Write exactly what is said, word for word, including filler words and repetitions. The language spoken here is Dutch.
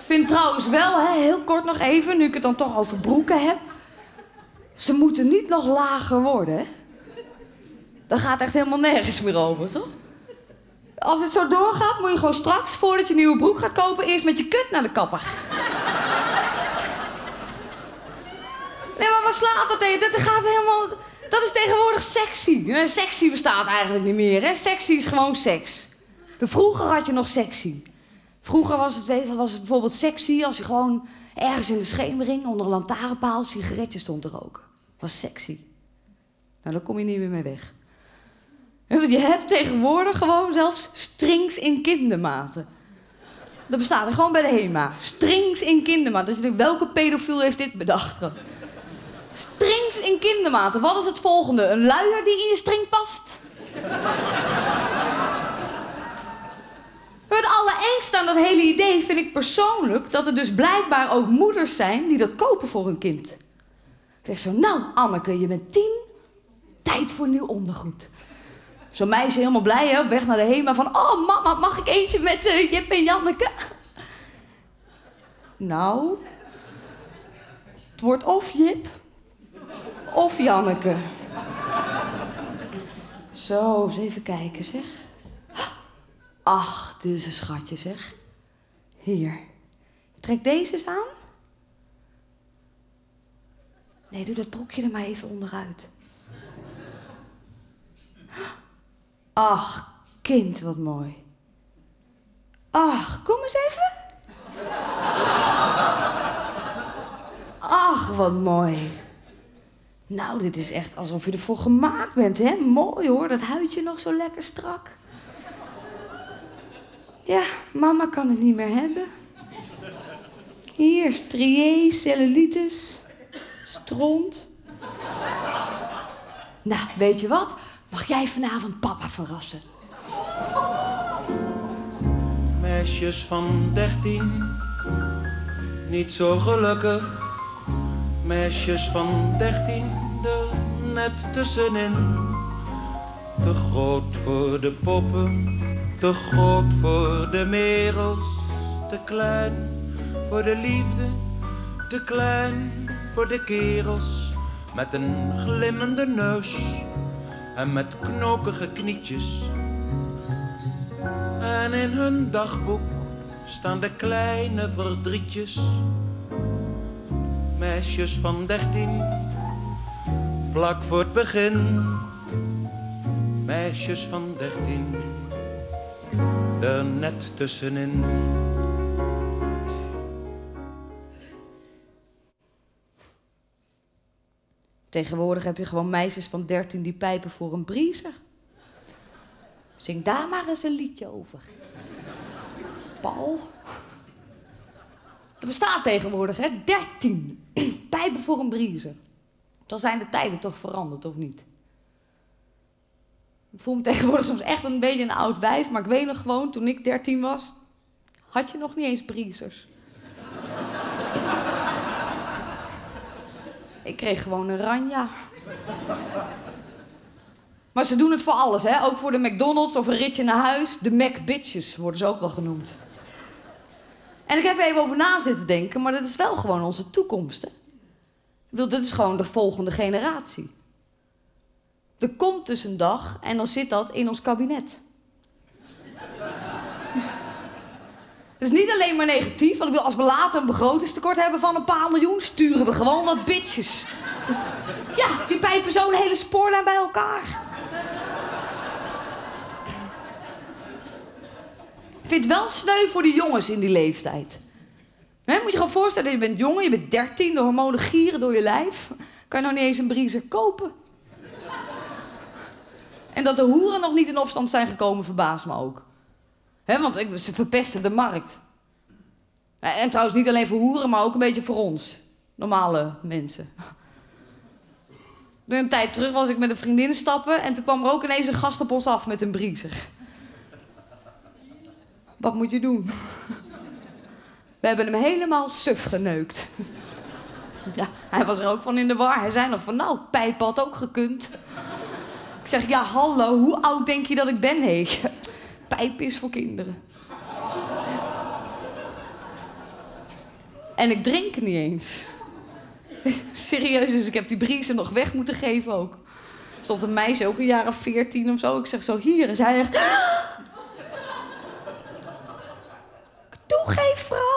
vind trouwens wel, hè, heel kort nog even, nu ik het dan toch over broeken heb. Ze moeten niet nog lager worden, hè? Dat gaat echt helemaal nergens meer over, toch? Als het zo doorgaat, moet je gewoon straks, voordat je een nieuwe broek gaat kopen, eerst met je kut naar de kapper. Nee, maar wat slaat dat tegen? Dat gaat helemaal... Dat is tegenwoordig sexy. Sexy bestaat eigenlijk niet meer, hè? Sexy is gewoon seks. Vroeger had je nog sexy. Vroeger was het, weet je, was het bijvoorbeeld sexy als je gewoon ergens in de schemering onder een lantaarnpaal sigaretjes stond te roken. Dat was sexy. Nou, daar kom je niet meer mee weg. Je hebt tegenwoordig gewoon zelfs strings in kindermaten. Dat bestaat er gewoon bij de HEMA. Strings in kindermaten. Dat je denkt, welke pedofiel heeft dit bedacht? Strings in kindermaten. Wat is het volgende? Een luier die in je string past? Het allerengste aan dat hele idee vind ik persoonlijk... dat er dus blijkbaar ook moeders zijn die dat kopen voor hun kind. Ik zeg zo, nou Anneke, je bent tien. Tijd voor nieuw ondergoed. Zo'n meisje helemaal blij, hè, op weg naar de HEMA van... Oh mama, mag ik eentje met uh, Jip en Janneke? Nou... Het wordt of Jip... of Janneke. Zo, eens even kijken, zeg. Ach, dus een schatje, zeg. Hier. Trek deze eens aan. Nee, doe dat broekje er maar even onderuit. Ach, kind, wat mooi. Ach, kom eens even. Ach, wat mooi. Nou, dit is echt alsof je ervoor gemaakt bent, hè? Mooi, hoor. Dat huidje nog zo lekker strak. Ja, mama kan het niet meer hebben. Hier, strié, cellulitis, stront. Nou, weet je wat? Mag jij vanavond papa verrassen? Meisjes van dertien, niet zo gelukkig. Meisjes van dertien, er net tussenin. Te groot voor de poppen, te groot voor de merels. Te klein voor de liefde, te klein voor de kerels. Met een glimmende neus en met knokige knietjes. En in hun dagboek staan de kleine verdrietjes. Meisjes van dertien, vlak voor het begin. Meisjes van dertien, er net tussenin. Tegenwoordig heb je gewoon meisjes van dertien die pijpen voor een briezer. Zing daar maar eens een liedje over. Paul. Dat bestaat tegenwoordig, hè? dertien. Pijpen voor een briezer. Dan zijn de tijden toch veranderd, of niet? Ik voel me tegenwoordig soms echt een beetje een oud wijf, maar ik weet nog gewoon, toen ik dertien was, had je nog niet eens briezers. Ik kreeg gewoon een ranja. Maar ze doen het voor alles, hè? Ook voor de McDonald's of een ritje naar huis. De Mac-bitches worden ze ook wel genoemd. En ik heb er even over na zitten denken, maar dat is wel gewoon onze toekomst, hè? Ik bedoel, dit is gewoon de volgende generatie. Er komt dus een dag en dan zit dat in ons kabinet. Het is niet alleen maar negatief, want ik bedoel, als we later een begrotingstekort hebben van een paar miljoen, sturen we gewoon wat bitches. Ja, die pijpen zo een hele spoorlijn bij elkaar. Ik vind het wel sneu voor die jongens in die leeftijd. He, moet je gewoon voorstellen, je bent jongen, je bent dertien, de hormonen gieren door je lijf. Kan je nou niet eens een briezer kopen? En dat de hoeren nog niet in opstand zijn gekomen, verbaast me ook. He, want ik, ze verpesten de markt. En trouwens niet alleen voor hoeren, maar ook een beetje voor ons. Normale mensen. Een tijd terug was ik met een vriendin stappen en toen kwam er ook ineens een gast op ons af met een briezer. Wat moet je doen? We hebben hem helemaal suf geneukt. Ja, hij was er ook van in de war. Hij zei nog van, nou, pijp had ook gekund. Ik zeg, ja, hallo, hoe oud denk je dat ik ben, hé? Pijp is voor kinderen. En ik drink niet eens. Serieus, dus ik heb die briesen nog weg moeten geven ook. Er stond een meisje, ook een jaar of veertien of zo. Ik zeg zo, hier. En zij echt... Doe, geef vrouw.